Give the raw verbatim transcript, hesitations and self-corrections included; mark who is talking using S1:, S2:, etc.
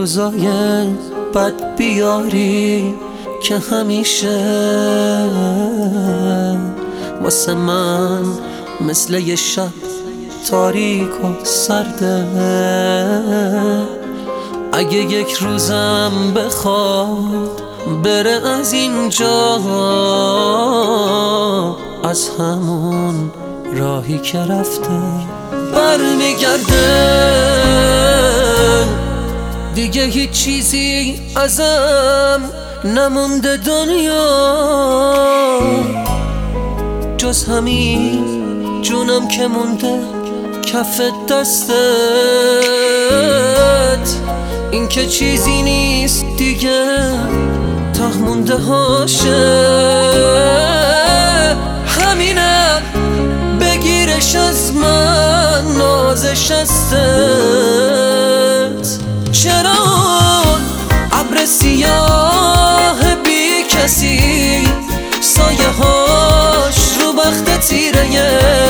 S1: روزای بد بیاری که همیشه واسه من مثل یه شب تاریک و سرده. اگه یک روزم بخواد بره از اینجا، از همون راهی که رفته برمیگرده. دیگه هیچ چیزی ازم نمونده دنیا جز همین جونم که مونده کف دستت. این که چیزی نیست دیگه تا مونده هاشه، همینم بگیرش از من نازش هستت. چرا ابر سیاه بی کسی سایه هاش رو بخت تیره